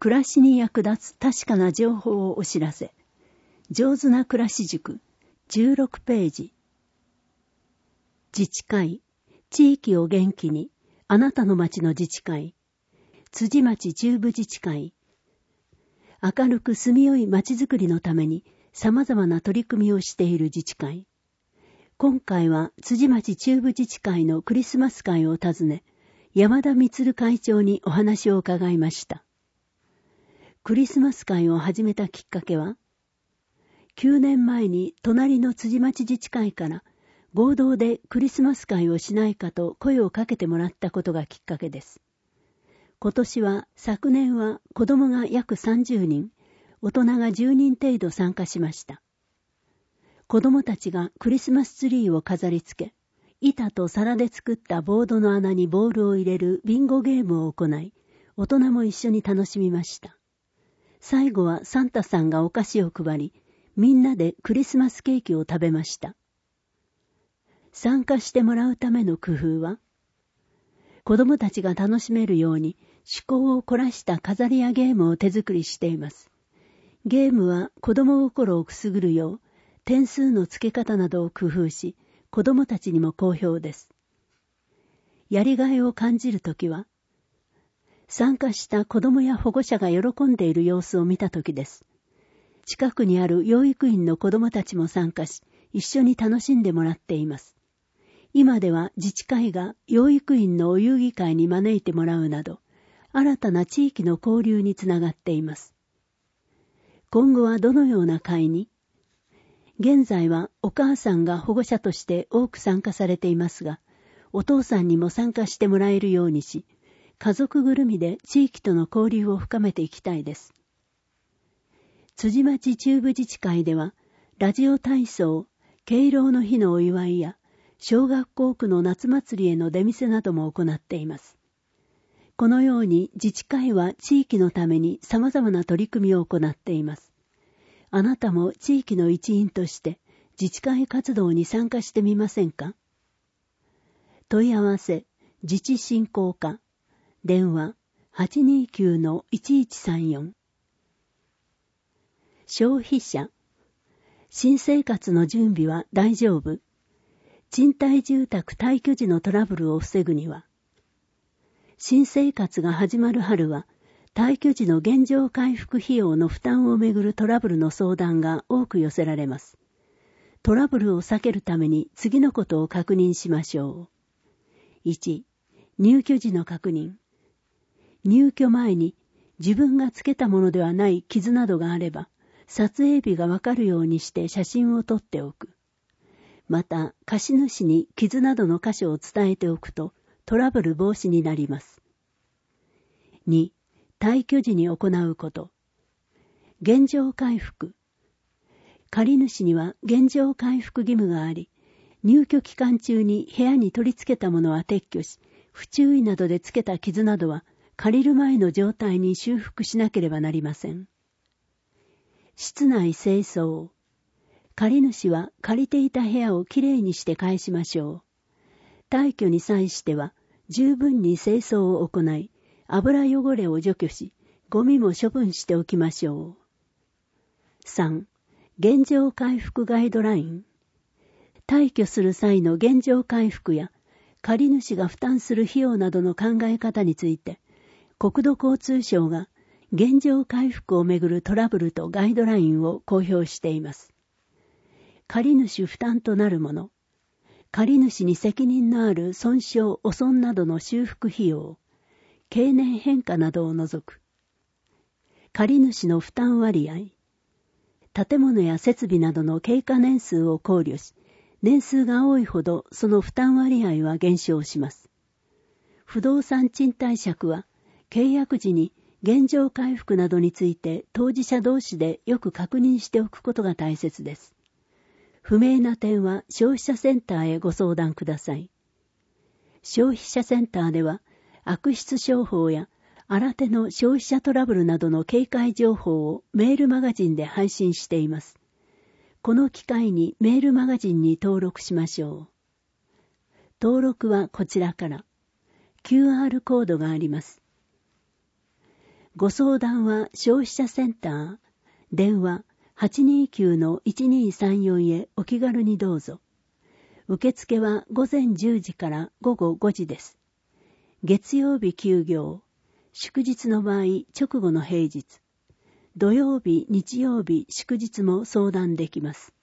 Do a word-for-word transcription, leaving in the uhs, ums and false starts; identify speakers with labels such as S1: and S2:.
S1: 暮らしに役立つ確かな情報をお知らせ。上手な暮らし塾じゅうろくページ。自治会、地域を元気に、あなたの町の自治会、辻町中部自治会。明るく住みよい町づくりのために様々な取り組みをしている自治会。今回は辻町中部自治会のクリスマス会を訪ね、山田充会長にお話を伺いました。クリスマス会を始めたきっかけは、きゅうねんまえに隣の辻町自治会から合同でクリスマス会をしないかと声をかけてもらったことがきっかけです。今年は、昨年は子供が約さんじゅうにん、大人がじゅうにん程度参加しました。子供たちがクリスマスツリーを飾り付け、板と皿で作ったボードの穴にボールを入れるビンゴゲームを行い、大人も一緒に楽しみました。最後はサンタさんがお菓子を配り、みんなでクリスマスケーキを食べました。参加してもらうための工夫は、子供たちが楽しめるように趣向を凝らした飾りやゲームを手作りしています。ゲームは子供心をくすぐるよう、点数の付け方などを工夫し、子供たちにも好評です。やりがいを感じるときは、参加した子供や保護者が喜んでいる様子を見たときです。近くにある養育院の子供たちも参加し、一緒に楽しんでもらっています。今では自治会が養育院のお遊戯会に招いてもらうなど、新たな地域の交流につながっています。今後はどのような会に？現在はお母さんが保護者として多く参加されていますが、お父さんにも参加してもらえるようにし、家族ぐるみで地域との交流を深めていきたいです。辻町中部自治会では、ラジオ体操、敬老の日のお祝いや、小学校区の夏祭りへの出店なども行っています。このように自治会は地域のために様々な取り組みを行っています。あなたも地域の一員として自治会活動に参加してみませんか？問い合わせ、自治振興課、電話 はちにきゅうのいちいちさんよん。消費者、新生活の準備は大丈夫？賃貸住宅退去時のトラブルを防ぐには、新生活が始まる春は、退去時の現状回復費用の負担をめぐるトラブルの相談が多く寄せられます。トラブルを避けるために次のことを確認しましょう。いち、入居時の確認。入居前に自分がつけたものではない傷などがあれば、撮影日がわかるようにして写真を撮っておく。また、貸主に傷などの箇所を伝えておくとトラブル防止になります。に、退去時に行うこと。現状回復。借主には現状回復義務があり、入居期間中に部屋に取り付けたものは撤去し、不注意などでつけた傷などは借りる前の状態に修復しなければなりません。室内清掃。借主は借りていた部屋をきれいにして返しましょう。退去に際しては十分に清掃を行い、油汚れを除去し、ゴミも処分しておきましょう。さん. 現状回復ガイドライン。退去する際の現状回復や、借主が負担する費用などの考え方について、国土交通省が現状回復をめぐるトラブルとガイドラインを公表しています。借主負担となるもの、借主に責任のある損傷・汚損などの修復費用、経年変化などを除く。借主の負担割合、建物や設備などの経過年数を考慮し、年数が多いほどその負担割合は減少します。不動産賃貸借は、契約時に現状回復などについて当事者同士でよく確認しておくことが大切です。不明な点は消費者センターへご相談ください。消費者センターでは悪質商法や新手の消費者トラブルなどの警戒情報をメールマガジンで配信しています。この機会にメールマガジンに登録しましょう。登録はこちらから。キューアール コードがあります。 ご相談は消費者センター、電話 はちにーきゅうのいちにーさんよん へお気軽にどうぞ。受付は午前じゅうじから午後ごじです。月曜日休業、祝日の場合直後の平日、土曜日、日曜日、祝日も相談できます。